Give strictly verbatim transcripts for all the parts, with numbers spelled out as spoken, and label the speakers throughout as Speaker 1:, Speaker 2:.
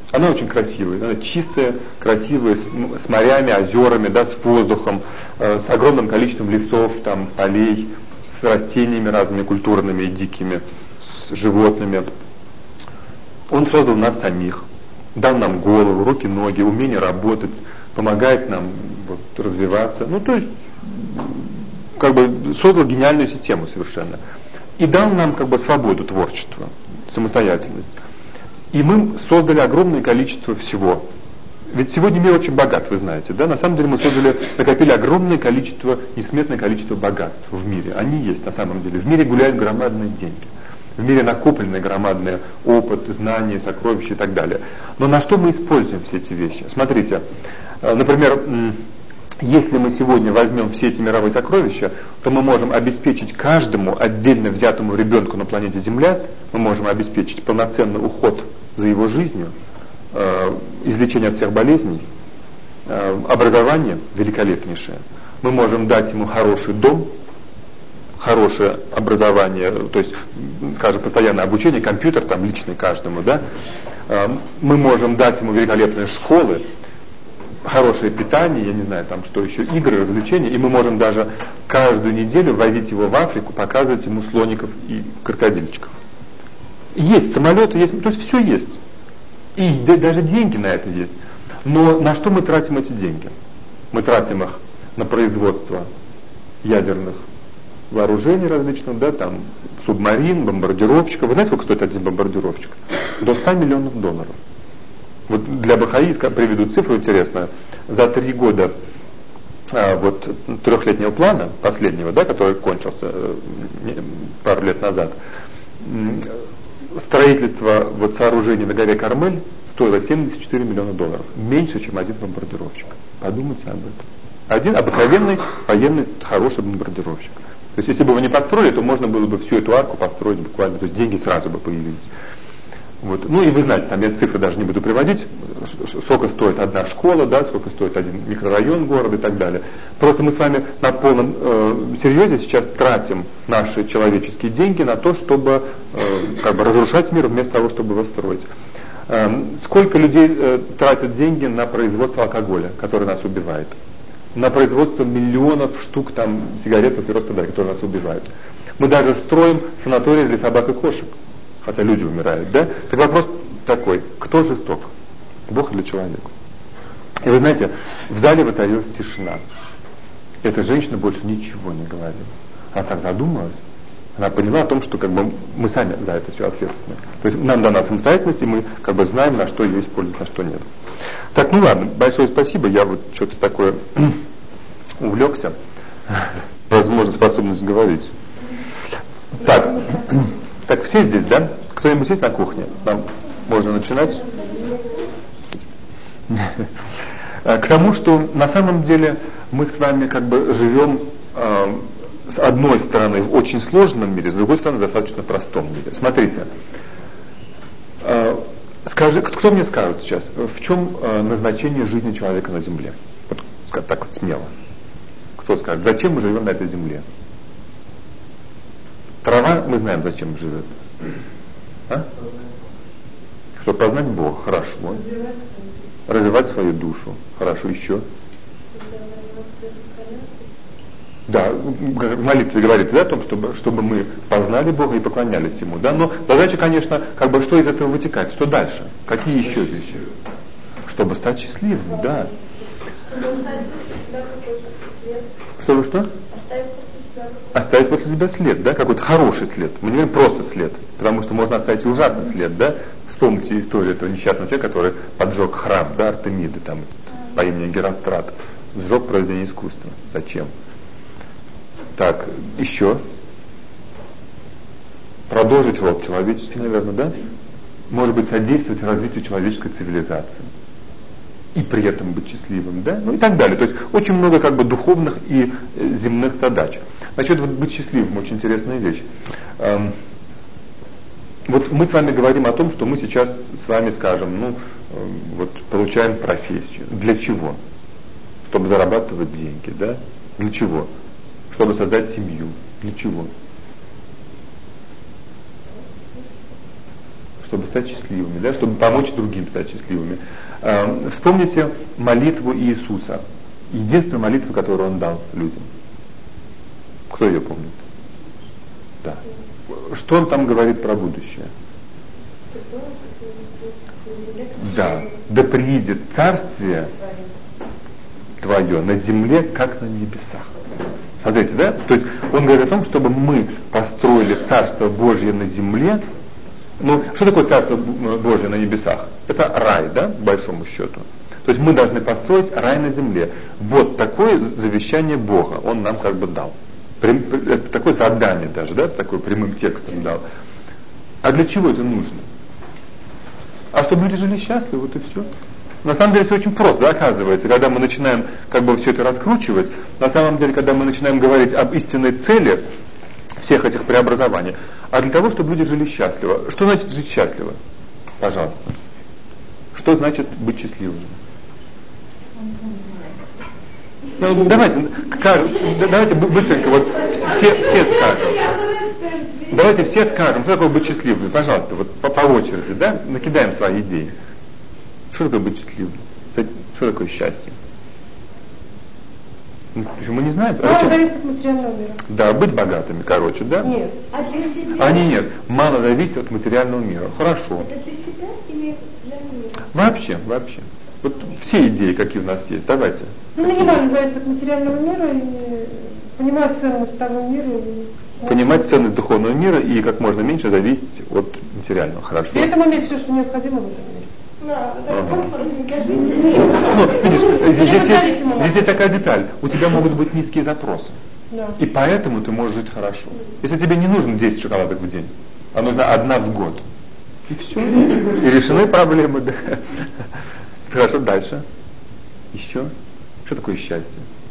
Speaker 1: Она очень красивая, она чистая, красивая, с, с морями, озерами, да, с воздухом, э, с огромным количеством лесов, там, полей, с растениями разными культурными и дикими, с животными. Он создал нас самих, дал нам голову, руки, ноги, умение работать, помогает нам вот, развиваться. Ну, то есть, как бы создал гениальную систему совершенно. И дал нам как бы свободу творчества, самостоятельность. И мы создали огромное количество всего. Ведь сегодня мир очень богат, вы знаете, да? На самом деле мы создали, накопили огромное количество, несметное количество богатств в мире. Они есть на самом деле. В мире гуляют громадные деньги. В мире накопленный громадный опыт, знания, сокровища и так далее. Но на что мы используем все эти вещи? Смотрите, например, если мы сегодня возьмем все эти мировые сокровища, то мы можем обеспечить каждому отдельно взятому ребенку на планете Земля, мы можем обеспечить полноценный уход за его жизнью, э, излечение от всех болезней, э, образование великолепнейшее. Мы можем дать ему хороший дом, хорошее образование, то есть, скажем, постоянное обучение, компьютер там личный каждому, да. Э, мы можем дать ему великолепные школы, хорошее питание, я не знаю, там что еще, игры, развлечения, и мы можем даже каждую неделю возить его в Африку, показывать ему слоников и крокодильчиков. Есть самолеты, есть, то есть все есть. И да, даже деньги на это есть. Но на что мы тратим эти деньги? Мы тратим их на производство ядерных вооружений различных, да, там субмарин, бомбардировщиков. Вы знаете, сколько стоит один бомбардировщик? До ста миллионов долларов. Вот для БХИ приведу цифру интересную. За три года а, вот, трехлетнего плана, последнего, да, который кончился э, пару лет назад, строительство вот, сооружений на горе Кармель стоило семьдесят четыре миллиона долларов. Меньше, чем один бомбардировщик. Подумайте об этом. Один обыкновенный военный хороший бомбардировщик. То есть, если бы его не построили, то можно было бы всю эту арку построить буквально. То есть, деньги сразу бы появились. Вот. Ну и вы знаете, там я цифры даже не буду приводить, сколько стоит одна школа, да, сколько стоит один микрорайон города и так далее. Просто мы с вами на полном э, серьезе сейчас тратим наши человеческие деньги на то, чтобы э, как бы разрушать мир вместо того, чтобы его строить. Э, сколько людей э, тратят деньги на производство алкоголя, который нас убивает? На производство миллионов штук там сигарет, папирос и так далее, которые нас убивают. Мы даже строим санатории для собак и кошек. Хотя люди умирают, да? Так вопрос такой, кто жесток? Бог или человек? И вы знаете, в зале воцарилась тишина. Эта женщина больше ничего не говорила. Она так задумалась, она поняла о том, что как бы мы сами за это все ответственны. То есть нам дана самостоятельность, и мы как бы знаем, на что ее использовать, на что нет. Так, ну ладно, большое спасибо, я вот что-то такое увлекся. Возможно, способность говорить. Так. Так, все здесь, да? Кто-нибудь есть на кухне? Нам можно начинать? К тому, что на самом деле мы с вами как бы живем э, с одной стороны в очень сложном мире, с другой стороны в достаточно простом мире. Смотрите, э, скажи, кто мне скажет сейчас, в чем э, назначение жизни человека на Земле? Вот так вот смело. Кто скажет, зачем мы живем на этой Земле? Трава, мы знаем, зачем живет. А? Чтобы познать Бога, хорошо. Развивать свою душу, хорошо, еще. Да, в молитве говорится, да, о том, чтобы, чтобы мы познали Бога и поклонялись Ему. Да? Но задача, конечно, как бы что из этого вытекает, что дальше? Какие еще вещи? Чтобы стать счастливым, да. Чтобы что? Оставить после себя след, да, какой-то хороший след. Мы не говорим просто след, потому что можно оставить и ужасный след, да. Вспомните историю этого несчастного человека, который поджег храм, да, Артемиды, там, по имени Герострат. Сжег произведение искусства. Зачем? Так, еще. Продолжить род человеческий, наверное, да? Может быть, содействовать развитию человеческой цивилизации. И при этом быть счастливым, да? Ну и так далее. То есть очень много как бы духовных и э, земных задач. Значит, вот быть счастливым, очень интересная вещь. Эм, вот мы с вами говорим о том, что мы сейчас с вами скажем, ну, э, вот получаем профессию. Для чего? Чтобы зарабатывать деньги, да? Для чего? Чтобы создать семью. Для чего? чтобы стать счастливыми, да, чтобы помочь другим стать счастливыми. Э, вспомните молитву Иисуса, единственную молитву, которую Он дал людям. Кто ее помнит? Да. Что Он там говорит про будущее? Да. Да приидет царствие Твое на земле, как на небесах. Смотрите, да? То есть Он говорит о том, чтобы мы построили Царство Божье на земле. Ну, что такое Царство Божье на небесах? Это рай, да, по большому счету. То есть мы должны построить рай на земле. Вот такое завещание Бога Он нам как бы дал. Такое задание даже, да, такое прямым текстом дал. А для чего это нужно? А чтобы люди жили счастливы, вот и все. На самом деле все очень просто, да, оказывается, когда мы начинаем как бы все это раскручивать, на самом деле, когда мы начинаем говорить об истинной цели всех этих преобразований, а для того, чтобы люди жили счастливо. Что значит жить счастливо? Пожалуйста. Что значит быть счастливым? Ну, давайте, давайте быстренько, вот все, все скажем. Давайте все скажем, что такое быть счастливым. Пожалуйста, вот по, по очереди, да, накидаем свои идеи. Что такое быть счастливым? Что такое счастье? Мы не знаем.
Speaker 2: Мало зависит от материального мира.
Speaker 1: Да, быть богатыми, короче, да?
Speaker 2: Нет.
Speaker 1: А не, нет. Мало зависит от материального мира. Хорошо.
Speaker 3: Это для себя или для мира?
Speaker 1: Вообще, вообще. Вот все идеи, какие у нас есть. Давайте.
Speaker 2: Ну, минимально зависит от материального мира и понимать ценность того мира. И...
Speaker 1: Понимать ценность духовного мира и как можно меньше зависеть от материального. Хорошо.
Speaker 2: При этом иметь все, что необходимо в этом мире.
Speaker 3: Да,
Speaker 1: ага. Ну, видишь, здесь, здесь, здесь есть такая деталь. У тебя могут быть низкие запросы.
Speaker 2: Да.
Speaker 1: И поэтому ты можешь жить хорошо. Если тебе не нужно десять шоколадок в день, а нужна одна в год. И все. И решены проблемы, да. Хорошо, дальше. Еще. Что такое счастье?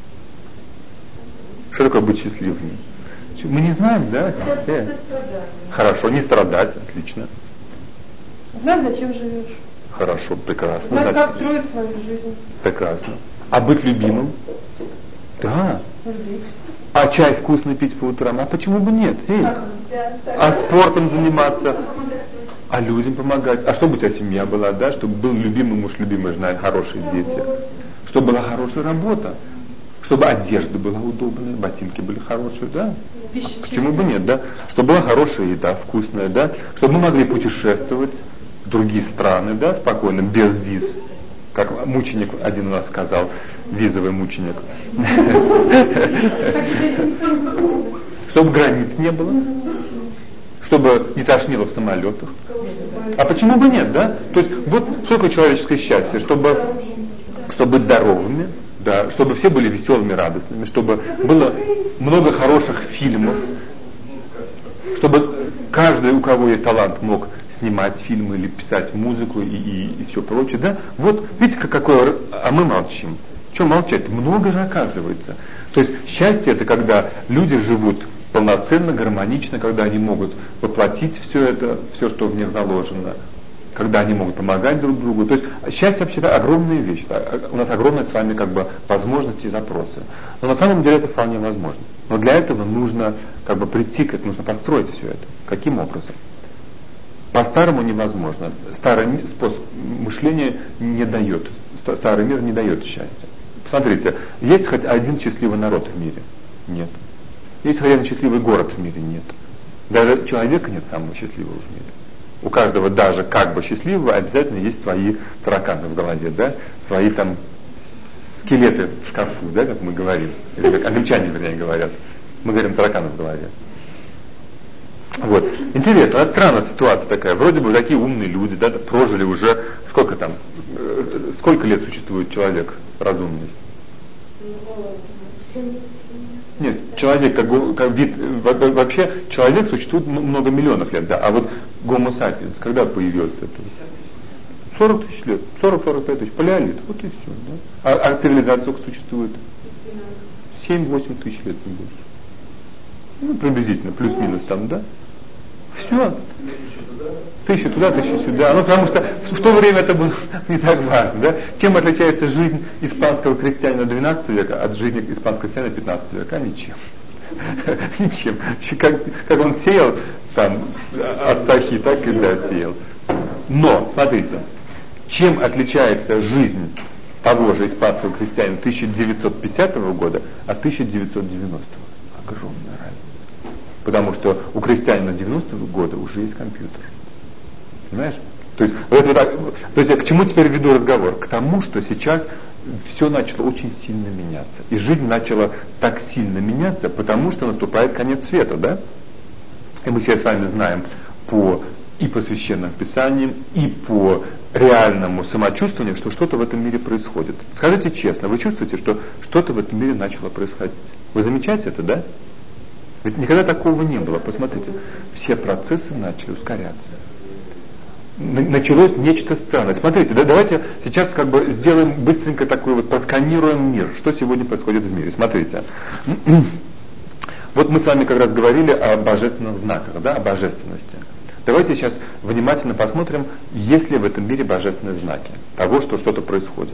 Speaker 1: Что такое быть счастливым? Мы не знаем, да? Э. Хорошо, не страдать, отлично.
Speaker 2: Знать, зачем живешь.
Speaker 1: Хорошо, прекрасно.
Speaker 2: Знать,
Speaker 1: да.
Speaker 2: как строить свою жизнь.
Speaker 1: Прекрасно. А быть любимым? Да.
Speaker 2: Любить.
Speaker 1: А чай вкусный пить по утрам? А почему бы нет? Эй. А спортом заниматься? А людям помогать? А чтобы у тебя семья была, да? Чтобы был любимый муж, любимая жена, хорошие дети. Чтобы была хорошая работа. Чтобы одежда была удобная, ботинки были хорошие, да?
Speaker 2: Пища
Speaker 1: А почему бы нет, да? Чтобы была хорошая еда, вкусная, да? Чтобы мы могли путешествовать в другие страны, да, спокойно, без виз. Как мученик один у нас сказал, визовый мученик. Чтобы границ не было. Чтобы не тошнило в самолетах. А почему бы нет, да? То есть вот что такое человеческое счастье? Чтобы, чтобы быть здоровыми, да, чтобы все были веселыми, радостными, чтобы было много хороших фильмов, чтобы каждый, у кого есть талант, мог снимать фильмы или писать музыку и, и, и все прочее, да? Вот видите, какое, а мы молчим. Что молчать? Много же оказывается. То есть счастье — это когда люди живут полноценно, гармонично, когда они могут воплотить все это, все, что в них заложено, когда они могут помогать друг другу. То есть счастье вообще огромная вещь. У нас огромные с вами как бы возможности и запросы. Но на самом деле это вполне возможно. Но для этого нужно как бы прийти к этому, нужно построить все это. Каким образом? По-старому невозможно. Старый способ мышления не дает. Старый мир не дает счастья. Посмотрите, есть хоть один счастливый народ в мире? Нет. Есть хоть один счастливый город в мире? Нет. Даже человека нет самого счастливого в мире. У каждого, даже как бы счастливого, обязательно есть свои тараканы в голове, да? Свои там скелеты в шкафу, да, как мы говорим. Или как англичане, вернее, говорят. Мы говорим тараканы в голове. Вот. Интересно, а странная ситуация такая. Вроде бы такие умные люди, да, прожили уже, сколько там, э, сколько лет существует человек разумный? Нет, человек как, как вид, вообще человек существует много миллионов лет, да, а вот Homo sapiens, когда появился это? сорок тысяч лет, сорок-сорок пять тысяч, палеолит, вот и все, да. А, а цивилизация сколько существует? семь-восемь тысяч лет, не больше. Ну, приблизительно, плюс-минус там, да? Все. Тысяча туда, тысяча сюда. Ну, потому что в то время это было не так важно, да? Чем отличается жизнь испанского крестьянина двенадцатого века от жизни испанского крестьянина пятнадцатого века? Ничем. Ничем. Как, как он сеял там от сахи, так и да, сеял. Но, смотрите, чем отличается жизнь того же испанского крестьянина тысяча девятьсот пятидесятого года от тысяча девятьсот девяностого? Огромная разница. Потому что у крестьянина девяностого года уже есть компьютер. Понимаешь? То есть, вот это, вот, то есть я к чему теперь веду разговор? К тому, что сейчас все начало очень сильно меняться. И жизнь начала так сильно меняться, потому что наступает конец света, да? И мы все с вами знаем по и по священным писаниям, и по реальному самочувствованию, что что-то в этом мире происходит. Скажите честно, вы чувствуете, что что-то в этом мире начало происходить? Вы замечаете это, да? Ведь никогда такого не было. Посмотрите, все процессы начали ускоряться. Началось нечто странное. Смотрите, да, давайте сейчас как бы сделаем быстренько такой вот, просканируем мир. Что сегодня происходит в мире? Смотрите. Вот мы с вами как раз говорили о божественных знаках, да, о божественности. Давайте сейчас внимательно посмотрим, есть ли в этом мире божественные знаки того, что что-то происходит.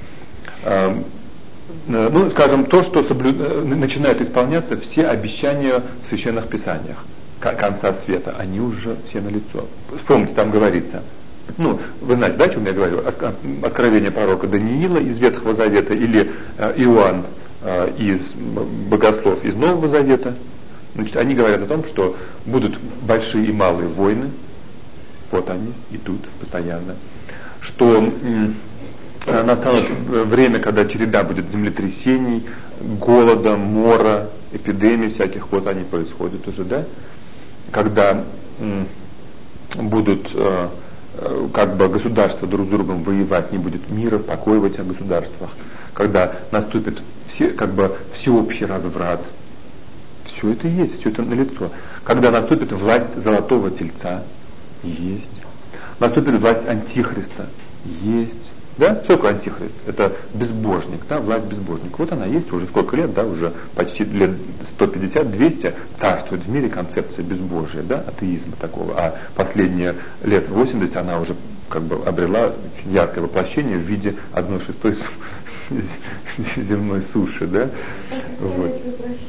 Speaker 1: Ну, скажем, то, что соблю... начинают исполняться все обещания в священных писаниях конца света, они уже все налицо. Вспомните, там говорится, ну, вы знаете, да, о чем я говорю? Откровение пророка Даниила из Ветхого Завета или Иоанн из Богослов из Нового Завета. Значит, они говорят о том, что будут большие и малые войны, вот они идут постоянно, что м- настанет время, когда череда будет землетрясений, голода, мора, эпидемий всяких, вот они происходят уже, да, когда м- будут э, э, как бы государства друг с другом воевать, не будет мира, покоя в этих государствах, когда наступит все, как бы всеобщий разврат. Все это есть, все это налицо. Когда наступит власть золотого тельца, есть. Наступит власть антихриста, есть. Да? Что такое антихрист? Это безбожник, да, власть безбожника. Вот она есть уже сколько лет, да, уже почти лет сто пятьдесят - двести царствует в мире концепция безбожия, да, атеизма такого. А последние лет восемьдесят она уже как бы обрела очень яркое воплощение в виде одной шестой земной суши, да. Вот.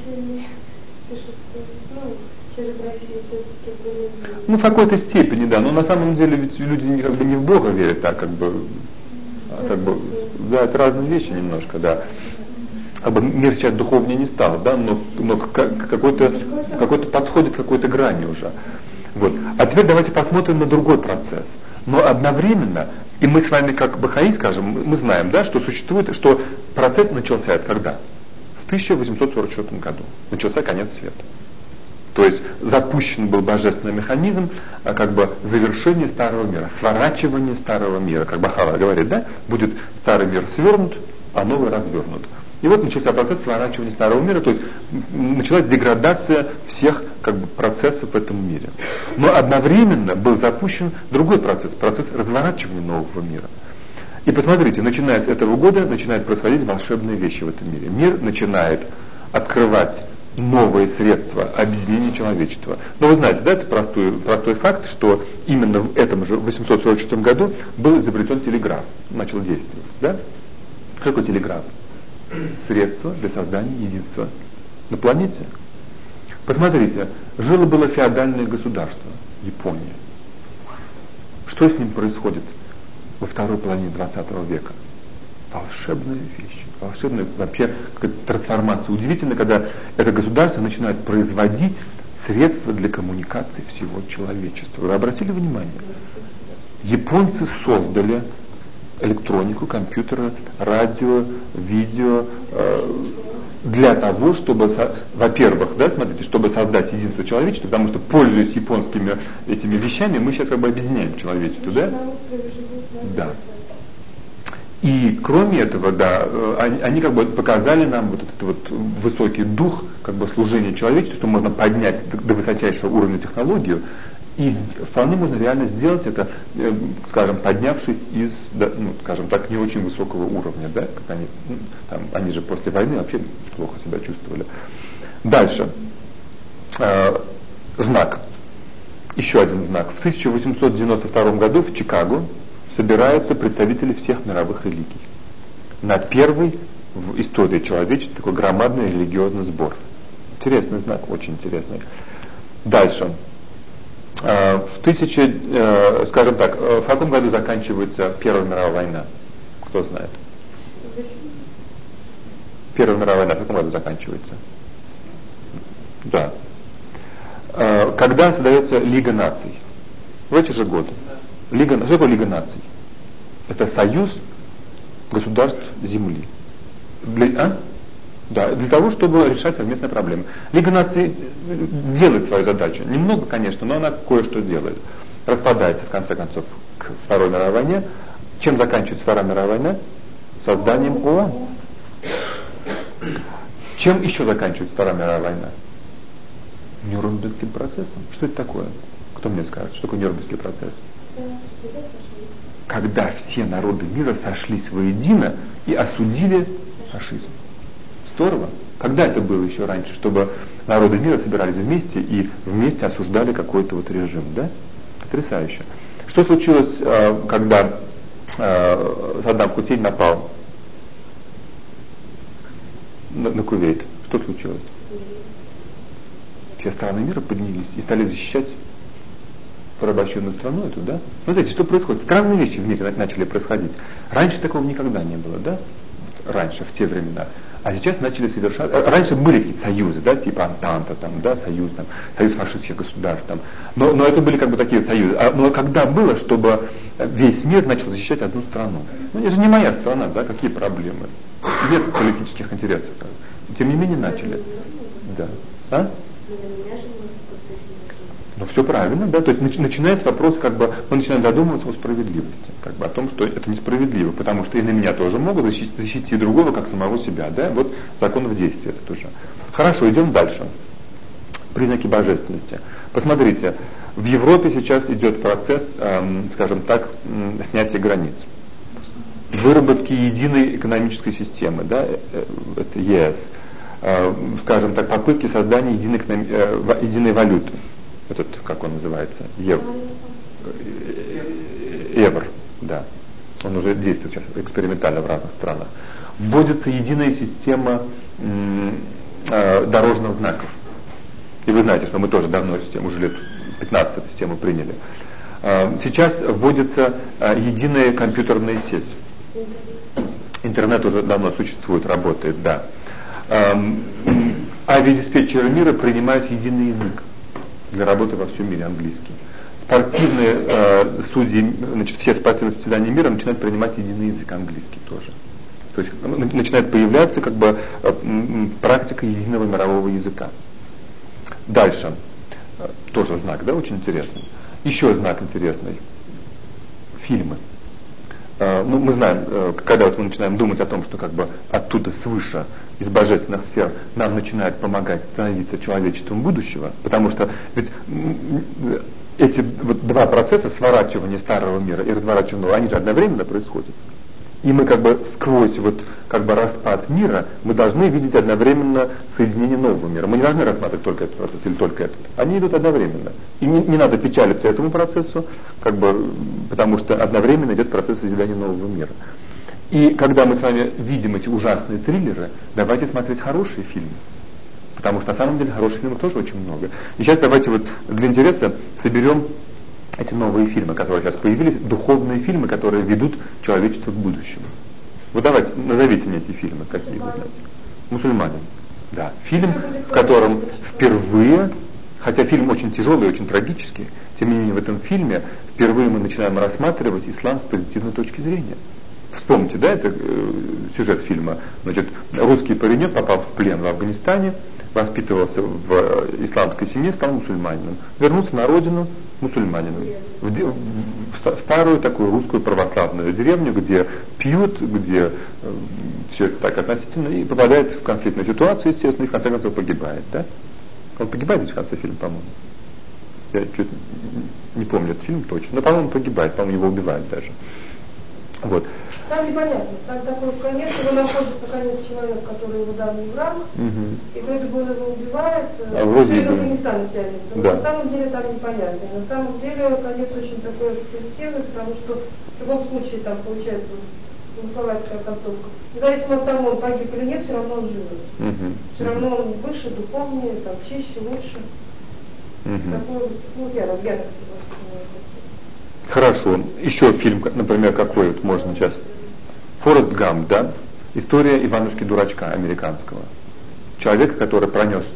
Speaker 1: Ну, в какой-то степени, да, но на самом деле ведь люди как бы не в Бога верят, а как бы, а как бы, да, это разные вещи немножко, да. Как бы мир сейчас духовнее не стал, да, но, но какой-то, какой-то подходит к какой-то грани уже. Вот. А теперь давайте посмотрим на другой процесс. Но одновременно, и мы с вами как бахаи скажем, мы знаем, да, что существует, что процесс начался это когда? В тысяча восемьсот сорок четвёртом году начался конец света. То есть запущен был божественный механизм, как бы завершение старого мира, сворачивание старого мира, как Бахава говорит, да, будет старый мир свернут, а новый развернут. И вот начался процесс сворачивания старого мира, то есть началась деградация всех как бы процессов в этом мире. Но одновременно был запущен другой процесс, процесс разворачивания нового мира. И посмотрите, начиная с этого года начинают происходить волшебные вещи в этом мире. Мир начинает открывать новые средства объединения человечества. Но вы знаете, да, это простой, простой факт, что именно в этом же восемьсот сорок четвёртом году был изобретен телеграф, начал действовать. Да? Что такое телеграф? Средство для создания единства на планете. Посмотрите, жило-было феодальное государство, Япония. Что с ним происходит во второй половине двадцатого века? Волшебная вещь. Волшебная вообще какая-то трансформация. Удивительно, когда это государство начинает производить средства для коммуникации всего человечества. Вы обратили внимание? Японцы создали электронику, компьютеры, радио, видео э, для того, чтобы, во-первых, да, смотрите, чтобы создать единство человечества, потому что, пользуясь японскими этими вещами, мы сейчас как бы объединяем человечество, да? Да. И кроме этого, да, они, они как бы показали нам вот этот вот высокий дух как бы служения человечеству, что можно поднять до, до высочайшего уровня технологию, и вполне можно реально сделать это, скажем, поднявшись из, да, ну, скажем так, не очень высокого уровня, да, как они, ну, там, они же после войны вообще плохо себя чувствовали. Дальше. Э, знак. Еще один знак. В тысяча восемьсот девяносто втором году в Чикаго собираются представители всех мировых религий. На первый в истории человечества такой громадный религиозный сбор. Интересный знак, очень интересный. Дальше. В тысяче, скажем так, в каком году заканчивается Первая мировая война? Кто знает? Первая мировая война в каком году заканчивается? Да. Когда создается Лига наций? В эти же годы. Лига, что такое Лига наций? Это союз государств Земли. Для, а? Да, для того, чтобы решать совместные проблемы. Лига наций делает свою задачу. Немного, конечно, но она кое-что делает. Распадается, в конце концов, к Второй мировой войне. Чем заканчивается Вторая мировая война? Созданием ООН. Чем еще заканчивается Вторая мировая война? Нюрнбергским процессом. Что это такое? Кто мне скажет, что такое Нюрнбергский процесс? Когда все народы мира сошлись воедино и осудили фашизм. Здорово. Когда это было еще раньше, чтобы народы мира собирались вместе и вместе осуждали какой-то вот режим, да? Потрясающе. Что случилось, когда Саддам Хусейн напал на, на Кувейт? Что случилось? Все страны мира поднялись и стали защищать порабощенную страну эту, да? Ну, знаете, что происходит? Странные вещи в мире начали происходить. Раньше такого никогда не было, да? Раньше, в те времена. А сейчас начали совершать... Раньше были какие-то союзы, да, типа Антанта, там, да, союз, там, союз фашистских государств, там. Но, но это были как бы такие союзы. А, но когда было, чтобы весь мир начал защищать одну страну? Ну, это же не моя страна, да, какие проблемы? Нет политических интересов. Тем не менее начали. Да. А? Ну, все правильно, да, то есть начи- начинается вопрос, как бы, мы начинаем задумываться о справедливости, как бы о том, что это несправедливо, потому что и на меня тоже могут защитить, защитить и другого, как самого себя, да, вот закон в действии это тоже. Хорошо, идем дальше. Признаки божественности. Посмотрите, в Европе сейчас идет процесс, эм, скажем так, эм, снятия границ, выработки единой экономической системы, да, это ЕС, э, скажем так, попытки создания единой, э, единой валюты. Этот, как он называется, Ев... Евр, да. Он уже действует сейчас экспериментально в разных странах. Вводится единая система м- э, дорожных знаков. И вы знаете, что мы тоже давно систему, уже лет пятнадцать эту систему приняли. Э, сейчас вводится э, единая компьютерная сеть. Интернет уже давно существует, работает, да. Э, авиадиспетчеры мира принимают единый язык для работы во всем мире, английский. Спортивные э, судьи, значит, все спортивные состязания мира начинают принимать единый язык, английский тоже. То есть ну, начинает появляться как бы э, практика единого мирового языка. Дальше. Э, тоже знак, да, очень интересный. Еще знак интересный. Фильмы. Э, ну, мы знаем, э, когда вот мы начинаем думать о том, что как бы оттуда свыше, из божественных сфер, нам начинает помогать становиться человечеством будущего, потому что ведь эти вот два процесса сворачивания старого мира и разворачивания нового, они же одновременно происходят. И мы как бы сквозь вот как бы распад мира, мы должны видеть одновременно соединение нового мира. Мы не должны рассматривать только этот процесс или только этот. Они идут одновременно. И не, не надо печалиться этому процессу, как бы, потому что одновременно идет процесс созидания нового мира. И когда мы с вами видим эти ужасные триллеры, давайте смотреть хорошие фильмы. Потому что на самом деле хороших фильмов тоже очень много. И сейчас давайте вот для интереса соберем эти новые фильмы, которые сейчас появились, духовные фильмы, которые ведут человечество к будущему. Вот давайте, назовите мне эти фильмы, какие вы знаете. «Мусульманин». Да, фильм, в котором впервые, хотя фильм очень тяжелый и очень трагический, тем не менее в этом фильме впервые мы начинаем рассматривать ислам с позитивной точки зрения. Вспомните, да, это э, сюжет фильма. Значит, русский паренек попал в плен в Афганистане, воспитывался в э, исламской семье, стал мусульманином. Вернулся на родину мусульманином. В, де, в, в старую такую русскую православную деревню, где пьют, где э, все это так относительно, и попадает в конфликтную ситуацию, естественно, и в конце концов погибает, да? Он погибает ведь в конце фильма, по-моему. Я чуть не помню этот фильм точно, но, по-моему, погибает, по-моему, его убивают даже. Вот.
Speaker 2: Там непонятно, там такой конец, его находит наконец человек, который его дал в ранг, угу. И вроде бы он его убивает, а вроде из Афганистана тянется. Но да. На самом деле там непонятно. И на самом деле конец очень такой позитивный, потому что в любом случае там получается смысловая такая концовка. Независимо от того, он погиб или нет, все равно он живет. Угу. Все равно он выше, духовнее, там, чище, лучше. Угу. Такой, ну, я, я так
Speaker 1: Хорошо. Еще фильм, например, какой вот можно сейчас? Форест Гамп, да? История Иванушки Дурачка американского. Человека, который пронес